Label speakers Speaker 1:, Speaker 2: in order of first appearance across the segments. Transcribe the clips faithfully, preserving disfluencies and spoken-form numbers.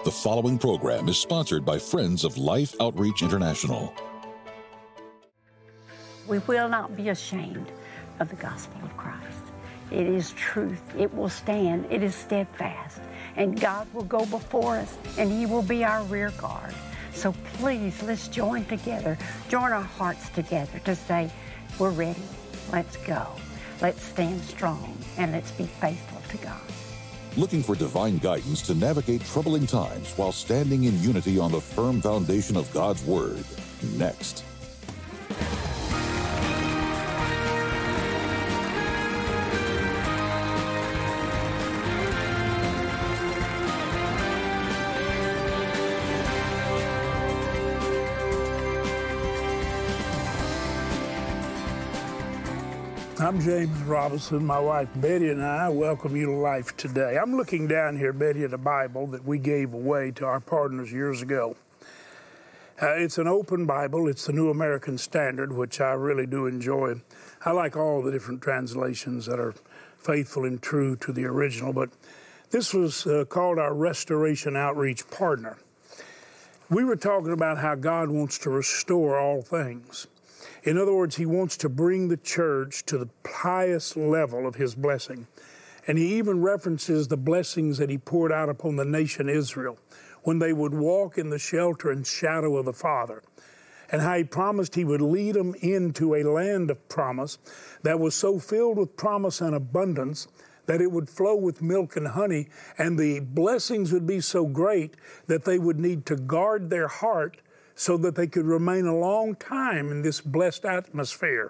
Speaker 1: The following program is sponsored by Friends of Life Outreach International.
Speaker 2: We will not be ashamed of the gospel of Christ. It is truth. It will stand. It is steadfast. And God will go before us, and He will be our rear guard. So please, let's join together, join our hearts together to say, we're ready. Let's go. Let's stand strong, and let's be faithful to God.
Speaker 1: Looking for divine guidance to navigate troubling times while standing in unity on the firm foundation of God's Word. Next.
Speaker 3: I'm James Robinson. My wife Betty and I welcome you to Life Today. I'm looking down here, Betty, at a Bible that we gave away to our partners years ago. Uh, it's an open Bible. It's the New American Standard, which I really do enjoy. I like all the different translations that are faithful and true to the original, but this was uh, called our Restoration Outreach Partner. We were talking about how God wants to restore all things. In other words, He wants to bring the church to the highest level of His blessing. And He even references the blessings that He poured out upon the nation Israel when they would walk in the shelter and shadow of the Father, and how He promised He would lead them into a land of promise that was so filled with promise and abundance that it would flow with milk and honey, and the blessings would be so great that they would need to guard their heart so that they could remain a long time in this blessed atmosphere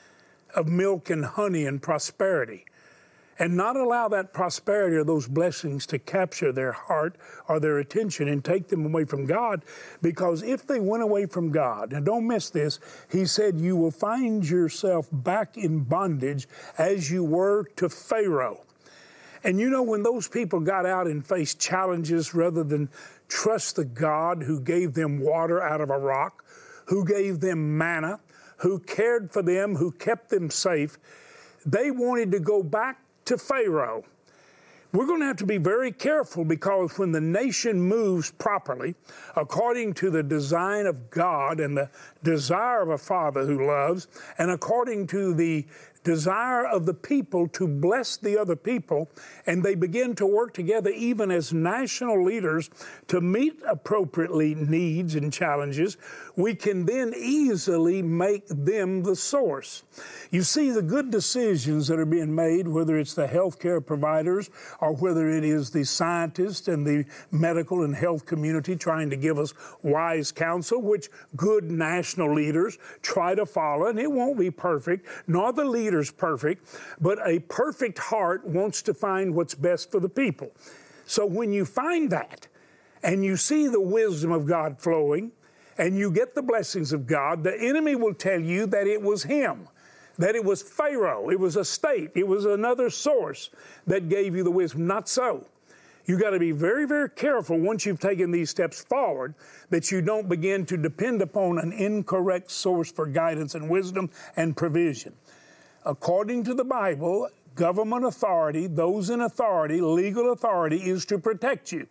Speaker 3: of milk and honey and prosperity, and not allow that prosperity or those blessings to capture their heart or their attention and take them away from God. Because if they went away from God, and don't miss this, He said you will find yourself back in bondage as you were to Pharaoh. And you know, when those people got out and faced challenges rather than trust the God who gave them water out of a rock, who gave them manna, who cared for them, who kept them safe, they wanted to go back to Pharaoh. We're going to have to be very careful, because when the nation moves properly, according to the design of God and the desire of a Father who loves, and according to the desire of the people to bless the other people, and they begin to work together even as national leaders to meet appropriately needs and challenges, we can then easily make them the source. You see, the good decisions that are being made, whether it's the healthcare providers or whether it is the scientists and the medical and health community trying to give us wise counsel, which good national leaders try to follow, and it won't be perfect, nor the leaders perfect, but a perfect heart wants to find what's best for the people. So when you find that, and you see the wisdom of God flowing, and you get the blessings of God, the enemy will tell you that it was him, that it was Pharaoh, it was a state, it was another source that gave you the wisdom. Not so. You got to be very, very careful once you've taken these steps forward that you don't begin to depend upon an incorrect source for guidance and wisdom and provision. According to the Bible, government authority, those in authority, legal authority, is to protect you,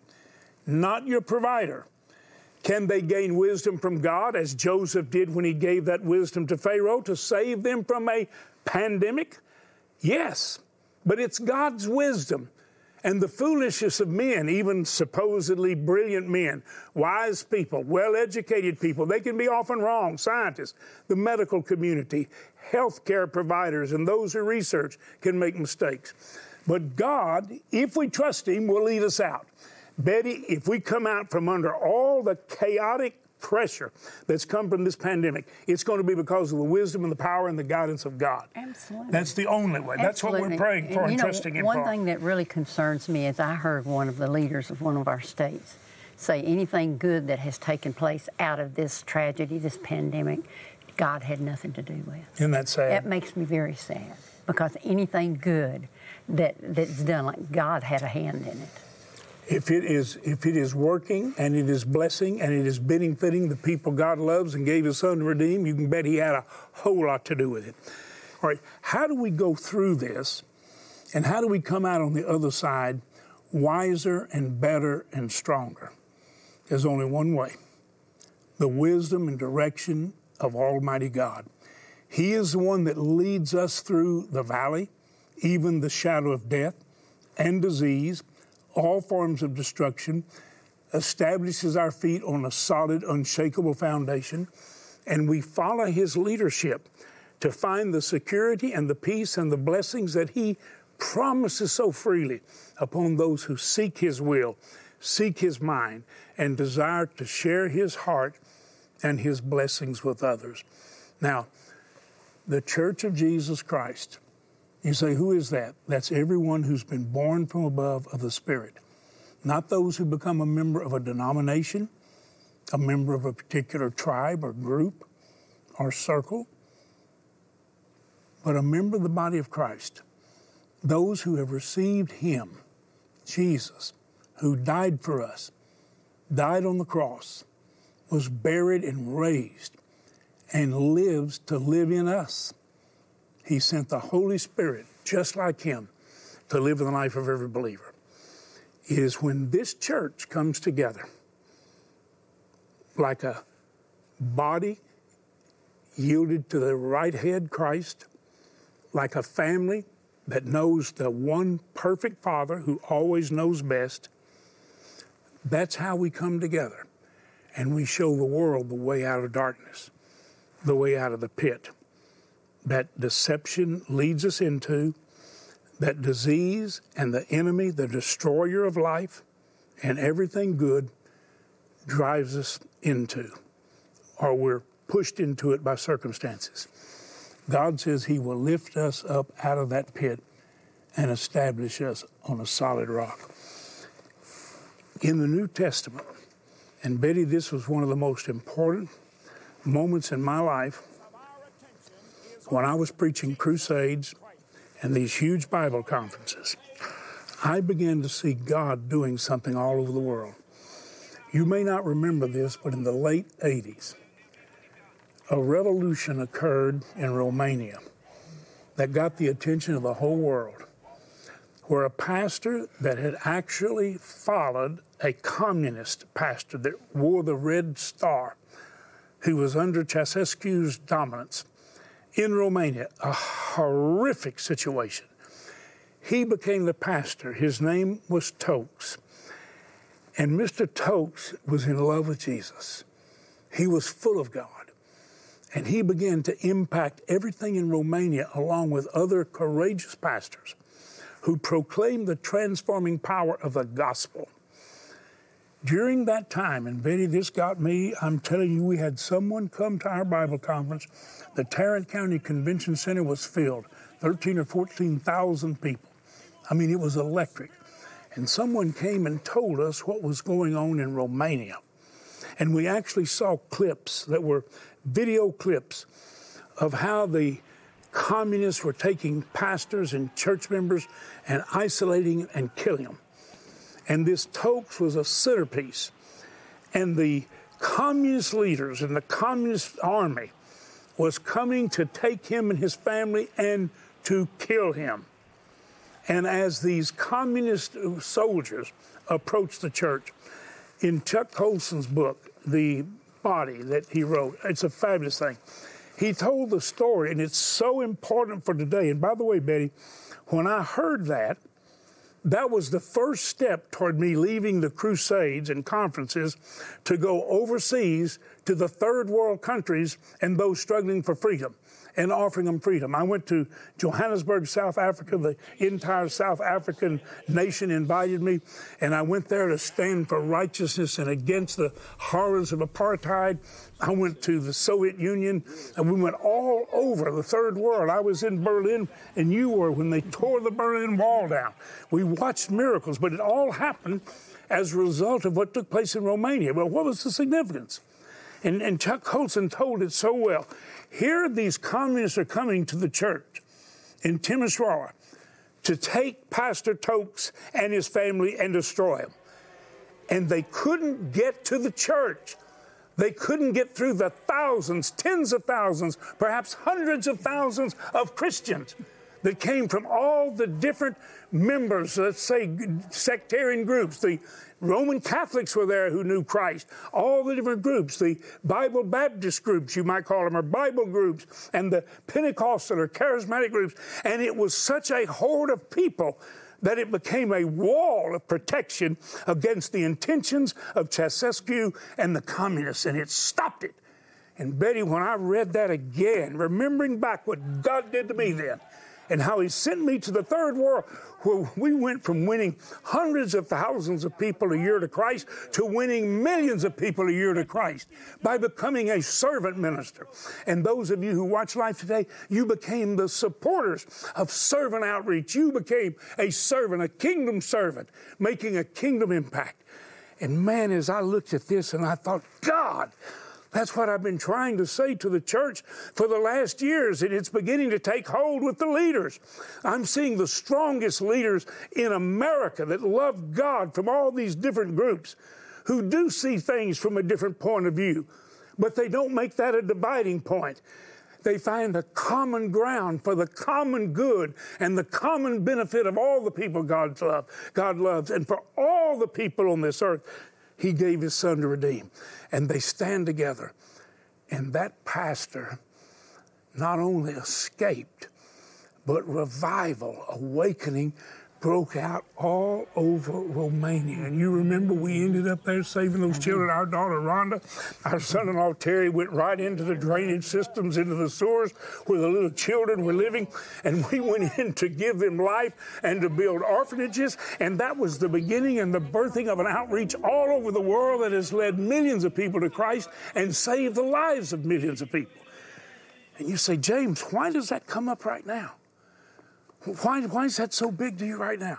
Speaker 3: not your provider. Can they gain wisdom from God, as Joseph did when he gave that wisdom to Pharaoh to save them from a pandemic? Yes, but it's God's wisdom. And the foolishness of men, even supposedly brilliant men, wise people, well-educated people, they can be often wrong. Scientists, the medical community, healthcare providers, and those who research can make mistakes. But God, if we trust Him, will lead us out. Betty, if we come out from under all the chaotic pressure that's come from this pandemic, it's going to be because of the wisdom and the power and the guidance of God.
Speaker 2: Absolutely.
Speaker 3: That's the only way. Absolutely. That's what we're praying for and, and trusting Him for.
Speaker 2: One thing that really concerns me is I heard one of the leaders of one of our states say anything good that has taken place out of this tragedy, this pandemic, God had nothing to do with.
Speaker 3: Isn't that sad?
Speaker 2: That makes me very sad, because anything good that that's done, like God had a hand in it.
Speaker 3: If it is if it is working and it is blessing and it is benefiting the people God loves and gave His Son to redeem, you can bet He had a whole lot to do with it. All right, how do we go through this, and how do we come out on the other side wiser and better and stronger? There's only one way, the wisdom and direction of Almighty God. He is the one that leads us through the valley, even the shadow of death and disease, all forms of destruction, establishes our feet on a solid, unshakable foundation, and we follow His leadership to find the security and the peace and the blessings that He promises so freely upon those who seek His will, seek His mind, and desire to share His heart and His blessings with others. Now, the Church of Jesus Christ, you say, who is that? That's everyone who's been born from above of the Spirit. Not those who become a member of a denomination, a member of a particular tribe or group or circle, but a member of the body of Christ. Those who have received Him, Jesus, who died for us, died on the cross, was buried and raised, and lives to live in us. He sent the Holy Spirit, just like Him, to live in the life of every believer. It is when this church comes together like a body yielded to the right head, Christ, like a family that knows the one perfect Father who always knows best. That's how we come together, and we show the world the way out of darkness, the way out of the pit that deception leads us into, that disease and the enemy, the destroyer of life and everything good, drives us into, or we're pushed into it by circumstances. God says He will lift us up out of that pit and establish us on a solid rock. In the New Testament, and Betty, this was one of the most important moments in my life, when I was preaching crusades and these huge Bible conferences, I began to see God doing something all over the world. You may not remember this, but in the late eighties, a revolution occurred in Romania that got the attention of the whole world, where a pastor that had actually followed a communist pastor that wore the red star, who was under Ceausescu's dominance in Romania, a horrific situation. He became the pastor. His name was Tokes. And Mister Tokes was in love with Jesus. He was full of God. And he began to impact everything in Romania along with other courageous pastors who proclaimed the transforming power of the gospel. During that time, and Betty, this got me, I'm telling you, we had someone come to our Bible conference. The Tarrant County Convention Center was filled, thirteen or fourteen thousand people. I mean, it was electric. And someone came and told us what was going on in Romania. And we actually saw clips that were video clips of how the communists were taking pastors and church members and isolating and killing them. And this Tokes was a centerpiece. And the communist leaders and the communist army was coming to take him and his family and to kill him. And as these communist soldiers approached the church, in Chuck Colson's book, The Body, that he wrote, it's a fabulous thing. He told the story, and it's so important for today. And by the way, Betty, when I heard that, that was the first step toward me leaving the crusades and conferences to go overseas to the third world countries and those struggling for freedom and offering them freedom. I went to Johannesburg, South Africa. The entire South African nation invited me, and I went there to stand for righteousness and against the horrors of apartheid. I went to the Soviet Union, and we went all over the third world. I was in Berlin, and you were when they tore the Berlin Wall down. We watched miracles, but it all happened as a result of what took place in Romania. Well, what was the significance? And, and Chuck Colson told it so well. Here these communists are coming to the church in Timisoara to take Pastor Tokes and his family and destroy him. And they couldn't get to the church. They couldn't get through the thousands, tens of thousands, perhaps hundreds of thousands of Christians that came from all the different members, let's say sectarian groups. The Roman Catholics were there who knew Christ, all the different groups, the Bible Baptist groups, you might call them, or Bible groups, and the Pentecostal or charismatic groups. And it was such a horde of people that it became a wall of protection against the intentions of Ceausescu and the communists, and it stopped it. And Betty, when I read that again, remembering back what God did to me then, and how he sent me to the third world, where we went from winning hundreds of thousands of people a year to Christ to winning millions of people a year to Christ by becoming a servant minister. And those of you who watch Life Today, you became the supporters of servant outreach. You became a servant, a kingdom servant, making a kingdom impact. And man, as I looked at this and I thought, God, that's what I've been trying to say to the church for the last years, and it's beginning to take hold with the leaders. I'm seeing the strongest leaders in America that love God from all these different groups, who do see things from a different point of view, but they don't make that a dividing point. They find the common ground for the common good and the common benefit of all the people God's love, God loves, and for all the people on this earth. He gave his son to redeem. And they stand together. And that pastor not only escaped, but revival, awakening, broke out all over Romania. And you remember we ended up there saving those children. Our daughter Rhonda, our son-in-law Terry went right into the drainage systems, into the sewers where the little children were living. And we went in to give them life and to build orphanages. And that was the beginning and the birthing of an outreach all over the world that has led millions of people to Christ and saved the lives of millions of people. And you say, James, why does that come up right now? Why, why is that so big to you right now?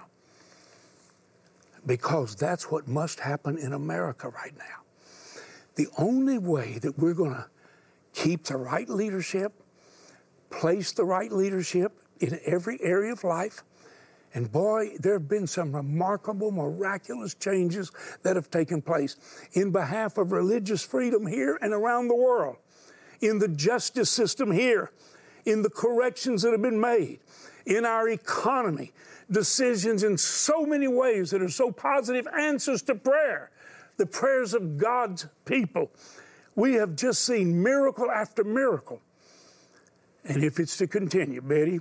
Speaker 3: Because that's what must happen in America right now. The only way that we're going to keep the right leadership, place the right leadership in every area of life, and boy, there have been some remarkable, miraculous changes that have taken place in behalf of religious freedom here and around the world, in the justice system here, in the corrections that have been made, in our economy, decisions in so many ways that are so positive, answers to prayer, the prayers of God's people. We have just seen miracle after miracle. And if it's to continue, Betty,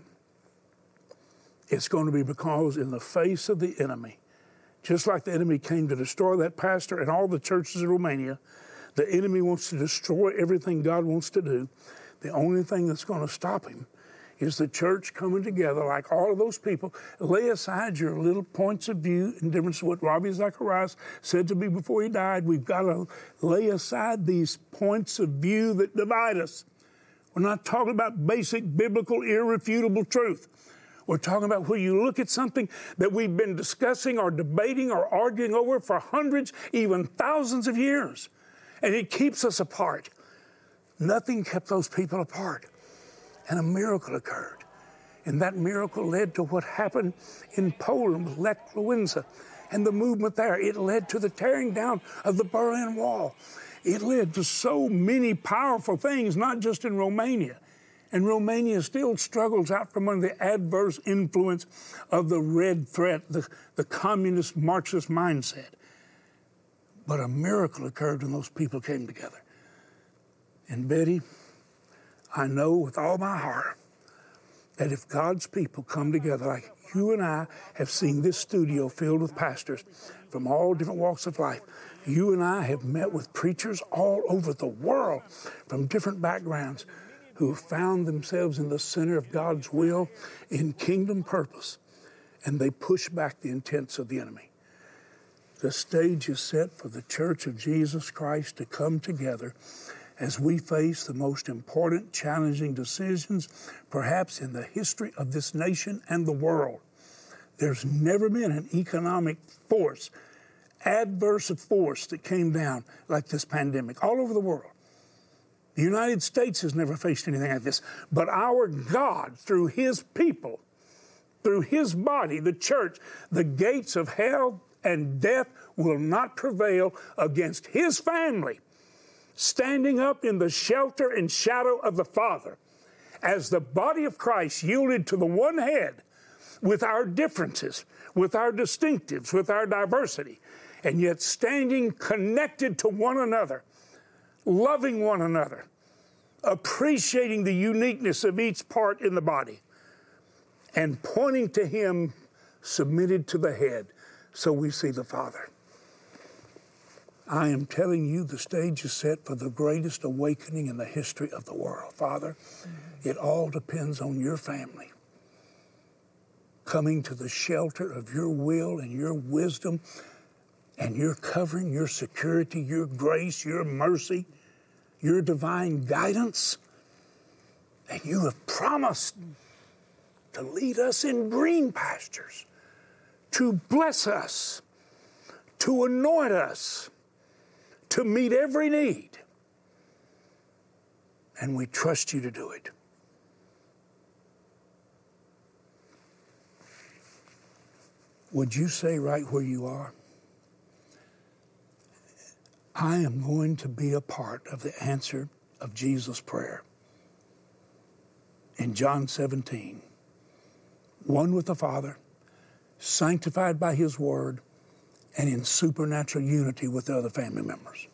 Speaker 3: it's going to be because in the face of the enemy, just like the enemy came to destroy that pastor and all the churches in Romania, the enemy wants to destroy everything God wants to do. The only thing that's going to stop him is the church coming together like all of those people. Lay aside your little points of view in difference to what Ravi Zacharias said to me before he died. We've got to lay aside these points of view that divide us. We're not talking about basic biblical irrefutable truth. We're talking about where you look at something that we've been discussing or debating or arguing over for hundreds, even thousands of years, and it keeps us apart. Nothing kept those people apart. And a miracle occurred. And that miracle led to what happened in Poland with Lech Walesa and the movement there. It led to the tearing down of the Berlin Wall. It led to so many powerful things, not just in Romania. And Romania still struggles out from under the adverse influence of the red threat, the, the communist Marxist mindset. But a miracle occurred when those people came together. And Betty, I know with all my heart that if God's people come together like you and I have seen this studio filled with pastors from all different walks of life, you and I have met with preachers all over the world from different backgrounds who have found themselves in the center of God's will in kingdom purpose, and they push back the intents of the enemy. The stage is set for the Church of Jesus Christ to come together as we face the most important, challenging decisions, perhaps in the history of this nation and the world. There's never been an economic force, adverse force that came down like this pandemic all over the world. The United States has never faced anything like this. But our God, through his people, through his body, the church, the gates of hell and death will not prevail against his family, standing up in the shelter and shadow of the Father as the body of Christ yielded to the one head with our differences, with our distinctives, with our diversity, and yet standing connected to one another, loving one another, appreciating the uniqueness of each part in the body, and pointing to Him submitted to the head so we see the Father. I am telling you, the stage is set for the greatest awakening in the history of the world. Father, mm-hmm. it all depends on your family coming to the shelter of your will and your wisdom and your covering, your security, your grace, your mercy, your divine guidance. And you have promised to lead us in green pastures, to bless us, to anoint us, to meet every need. And we trust you to do it. Would you say right where you are, I am going to be a part of the answer of Jesus' prayer. In John seventeen, one with the Father, sanctified by His Word, and in supernatural unity with the other family members.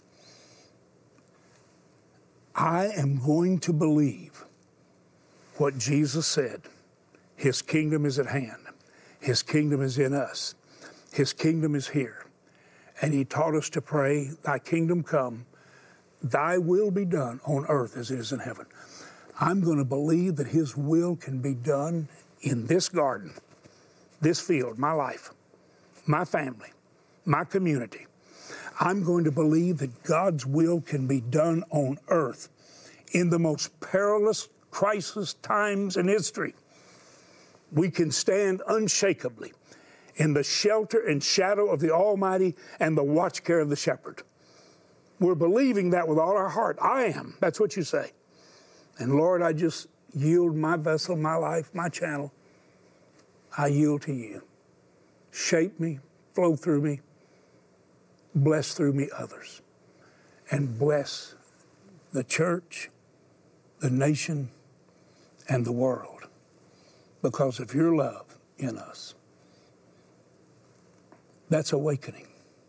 Speaker 3: I am going to believe what Jesus said. His kingdom is at hand. His kingdom is in us. His kingdom is here. And He taught us to pray, thy kingdom come, thy will be done on earth as it is in heaven. I'm going to believe that His will can be done in this garden, this field, my life, my family, my community. I'm going to believe that God's will can be done on earth in the most perilous crisis times in history. We can stand unshakably in the shelter and shadow of the Almighty and the watch care of the Shepherd. We're believing that with all our heart. I am. That's what you say. And Lord, I just yield my vessel, my life, my channel. I yield to you. Shape me, flow through me, bless through me others, and bless the church, the nation, and the world because of your love in us. That's awakening.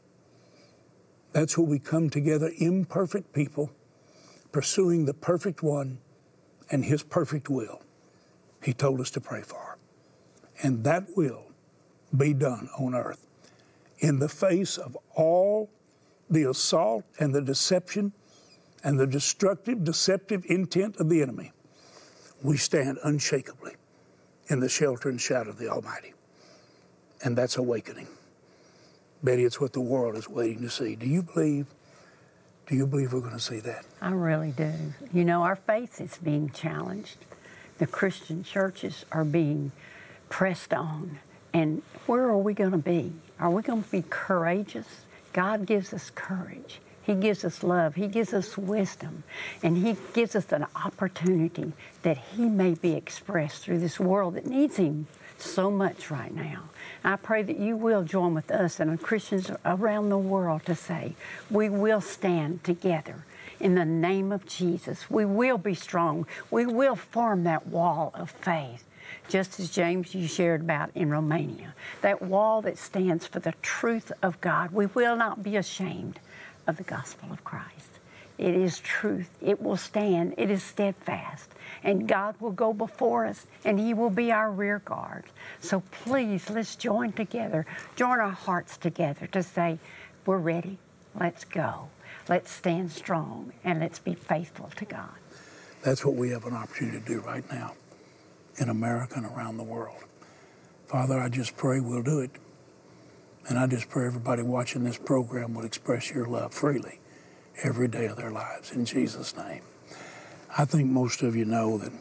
Speaker 3: That's where we come together, imperfect people, pursuing the perfect one and His perfect will He told us to pray for. And that will be done on earth in the face of all the assault and the deception and the destructive, deceptive intent of the enemy. We stand unshakably in the shelter and shadow of the Almighty. And that's awakening. Betty, it's what the world is waiting to see. Do you believe, do you believe we're going to see that?
Speaker 2: I really do. You know, our faith is being challenged. The Christian churches are being pressed on. And where are we going to be? Are we going to be courageous? God gives us courage. He gives us love. He gives us wisdom. And He gives us an opportunity that He may be expressed through this world that needs Him so much right now. I pray that you will join with us and the Christians around the world to say, we will stand together in the name of Jesus. We will be strong. We will form that wall of faith, just as James, you shared about in Romania, that wall that stands for the truth of God. We will not be ashamed of the gospel of Christ. It is truth. It will stand. It is steadfast. And God will go before us, and He will be our rear guard. So please, let's join together, join our hearts together to say, we're ready. Let's go. Let's stand strong, and let's be faithful to God.
Speaker 3: That's what we have an opportunity to do right now in America and around the world. Father, I just pray we'll do it. And I just pray everybody watching this program will express your love freely every day of their lives, in Jesus' name. I think most of you know that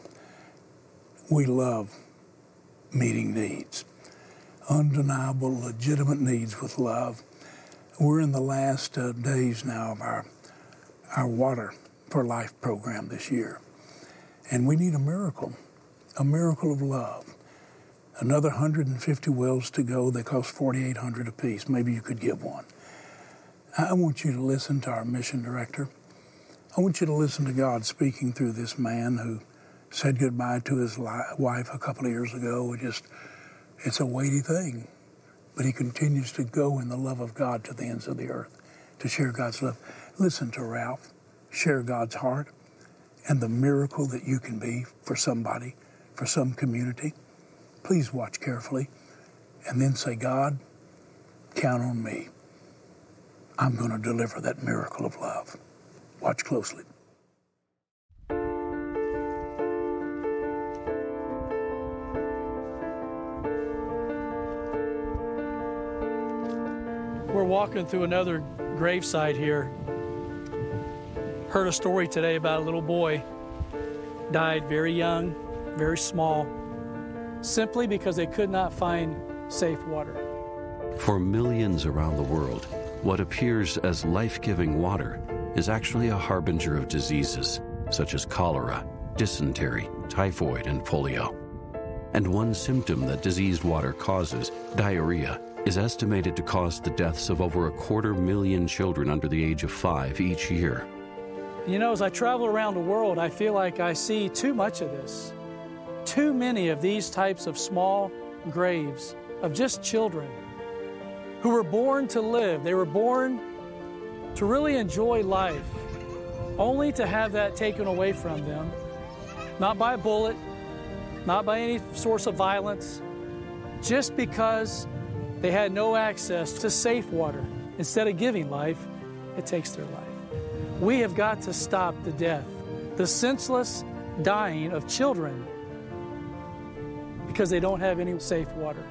Speaker 3: we love meeting needs, undeniable, legitimate needs with love. We're in the last uh, days now of our, our Water for Life program this year, and we need a miracle, a miracle of love. Another one hundred fifty wells to go. They cost forty-eight hundred dollars apiece. Maybe you could give one. I want you to listen to our mission director. I want you to listen to God speaking through this man who said goodbye to his li- wife a couple of years ago. It just, it's a weighty thing. But he continues to go in the love of God to the ends of the earth, to share God's love. Listen to Ralph, share God's heart, and the miracle that you can be for somebody, for some community. Please watch carefully, and then say, God, count on me. I'm going to deliver that miracle of love. Watch closely.
Speaker 4: We're walking through another gravesite here. Heard a story today about a little boy. Died very young, very small, simply because they could not find safe water.
Speaker 5: For millions around the world, what appears as life-giving water is actually a harbinger of diseases such as cholera, dysentery, typhoid, and polio. And one symptom that diseased water causes, diarrhea, is estimated to cause the deaths of over a quarter million children under the age of five each year.
Speaker 4: You know, as I travel around the world, I feel like I see too much of this. Too many of these types of small graves of just children who were born to live. They were born to really enjoy life, only to have that taken away from them, not by a bullet, not by any source of violence, just because they had no access to safe water. Instead of giving life, it takes their life. We have got to stop the death, the senseless dying of children because they don't have any safe water.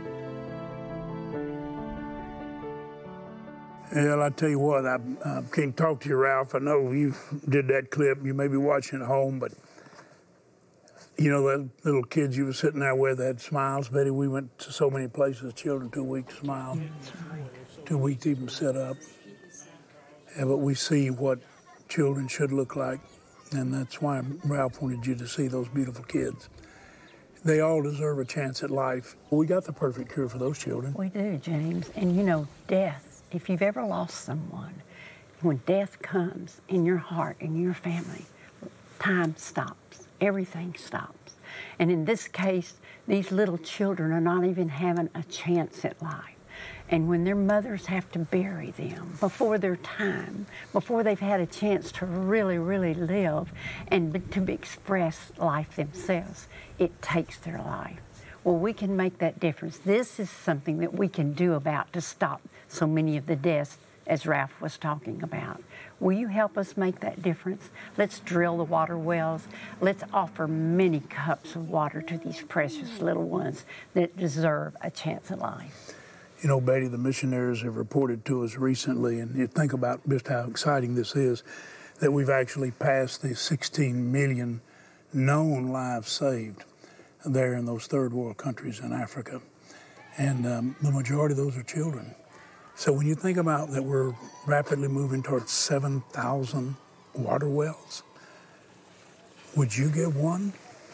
Speaker 3: Well, I tell you what, I, I can't talk to you, Ralph. I know you did that clip. You may be watching at home, but you know, that little kids you were sitting there with had smiles. Betty, we went to so many places, children too weak to smile, too weak to even sit up. Yeah, but we see what children should look like, and that's why Ralph wanted you to see those beautiful kids. They all deserve a chance at life. We got the perfect cure for those children.
Speaker 2: We do, James. And you know, death, if you've ever lost someone, when death comes in your heart, in your family, time stops. Everything stops. And in this case, these little children are not even having a chance at life. And when their mothers have to bury them before their time, before they've had a chance to really, really live and to express life themselves, it takes their life. Well, we can make that difference. This is something that we can do about to stop so many of the deaths, as Ralph was talking about. Will you help us make that difference? Let's drill the water wells. Let's offer many cups of water to these precious little ones that deserve a chance at life.
Speaker 3: You know, Betty, the missionaries have reported to us recently, and you think about just how exciting this is, that we've actually passed the sixteen million known lives saved there in those third world countries in Africa. And um, the majority of those are children. So when you think about that we're rapidly moving towards seven thousand water wells, would you give one?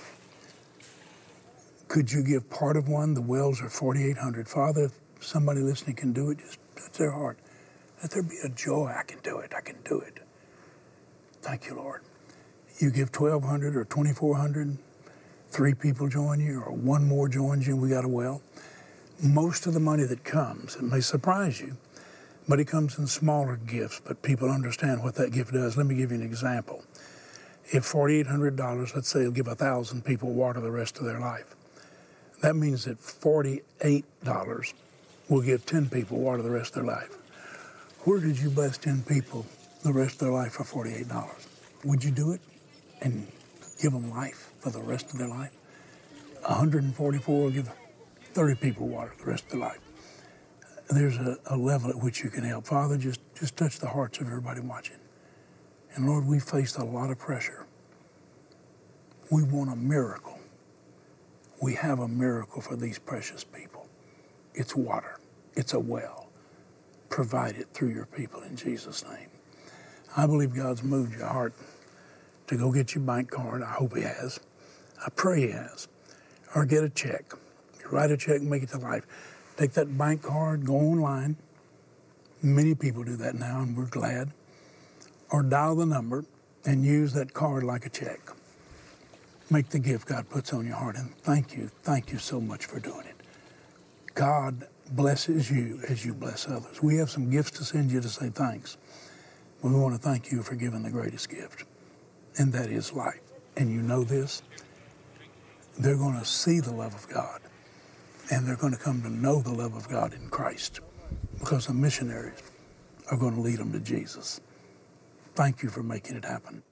Speaker 3: Could you give part of one? The wells are forty-eight hundred. Father, if somebody listening can do it, just touch their heart. Let there be a joy. I can do it. I can do it. Thank you, Lord. You give twelve hundred or twenty-four hundred, three people join you, or one more joins you, and we got a well. Most of the money that comes, it may surprise you, but it comes in smaller gifts, but people understand what that gift does. Let me give you an example. If forty-eight hundred dollars, let's say it'll give one thousand people water the rest of their life, that means that forty-eight dollars will give ten people water the rest of their life. Where did you bless ten people the rest of their life for forty-eight dollars? Would you do it and give them life for the rest of their life? one hundred forty-four will give thirty people water the rest of their life. There's a, a level at which you can help. Father, just, just touch the hearts of everybody watching. And Lord, we faced a lot of pressure. We want a miracle. We have a miracle for these precious people. It's water. It's a well. Provide it through your people in Jesus' name. I believe God's moved your heart to go get your bank card. I hope he has. I pray he has. Or get a check. You write a check and make it to life. Take that bank card, go online. Many people do that now, and we're glad. Or dial the number and use that card like a check. make the gift God puts on your heart. And thank you, thank you so much for doing it. God blesses you as you bless others. We have some gifts to send you to say thanks. We want to thank you for giving the greatest gift, and that is life. And you know this, they're going to see the love of God, and they're going to come to know the love of God in Christ, because the missionaries are going to lead them to Jesus. Thank you for making it happen.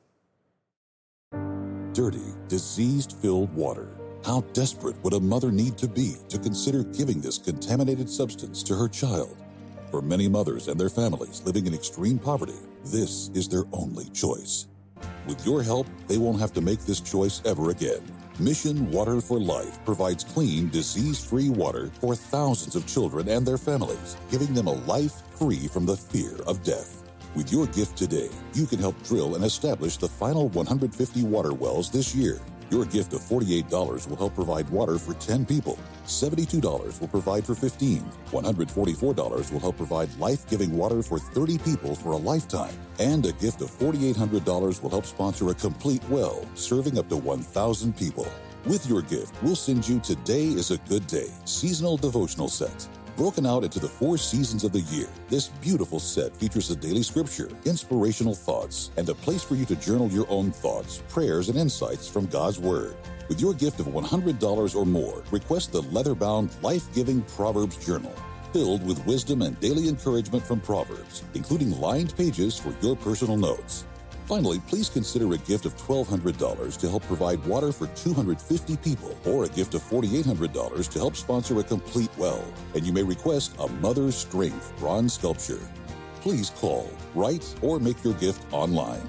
Speaker 1: Dirty, disease-filled water. How desperate would a mother need to be to consider giving this contaminated substance to her child? For many mothers and their families living in extreme poverty, this is their only choice. With your help, they won't have to make this choice ever again. Mission Water for Life provides clean, disease-free water for thousands of children and their families, giving them a life free from the fear of death. With your gift today, you can help drill and establish the final one hundred fifty water wells this year. Your gift of forty-eight dollars will help provide water for ten people. seventy-two dollars will provide for fifteen. one hundred forty-four dollars will help provide life-giving water for thirty people for a lifetime. And a gift of four thousand eight hundred dollars will help sponsor a complete well, serving up to one thousand people. With your gift, we'll send you Today is a Good Day seasonal devotional set. Broken out into the four seasons of the year, this beautiful set features a daily scripture, inspirational thoughts, and a place for you to journal your own thoughts, prayers, and insights from God's Word. With your gift of one hundred dollars or more, request the leather-bound, life-giving Proverbs Journal, filled with wisdom and daily encouragement from Proverbs, including lined pages for your personal notes. Finally, please consider a gift of twelve hundred dollars to help provide water for two hundred fifty people, or a gift of four thousand eight hundred dollars to help sponsor a complete well. And you may request a Mother's Strength bronze sculpture. Please call, write, or make your gift online.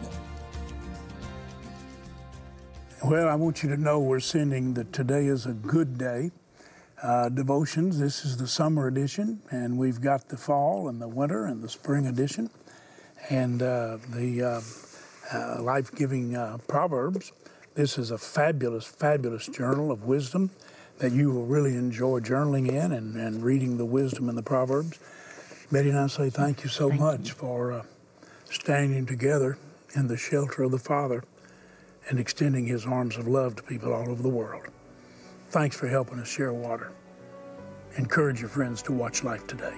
Speaker 3: Well, I want you to know we're sending the Today is a Good Day uh, devotions. This is the summer edition, and we've got the fall and the winter and the spring edition. And uh, the... Uh, Uh, life-giving uh, Proverbs. This is a fabulous, fabulous journal of wisdom that you will really enjoy journaling in and, and reading the wisdom in the Proverbs. Betty and I say thank you so
Speaker 2: thank
Speaker 3: much
Speaker 2: you.
Speaker 3: for uh, standing together in the shelter of the Father and extending his arms of love to people all over the world. Thanks for helping us share water. Encourage your friends to watch Life Today.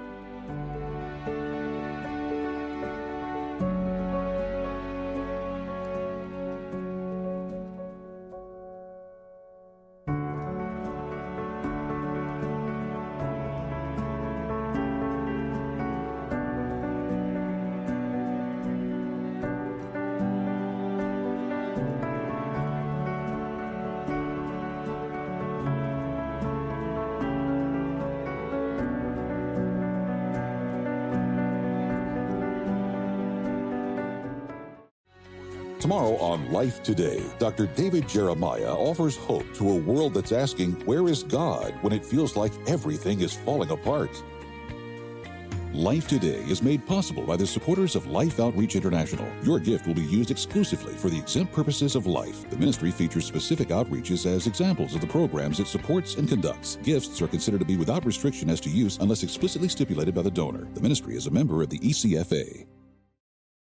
Speaker 1: Tomorrow on Life Today, Doctor David Jeremiah offers hope to a world that's asking, where is God when it feels like everything is falling apart? Life Today is made possible by the supporters of Life Outreach International. Your gift will be used exclusively for the exempt purposes of life. The ministry features specific outreaches as examples of the programs it supports and conducts. Gifts are considered to be without restriction as to use unless explicitly stipulated by the donor. The ministry is a member of the E C F A.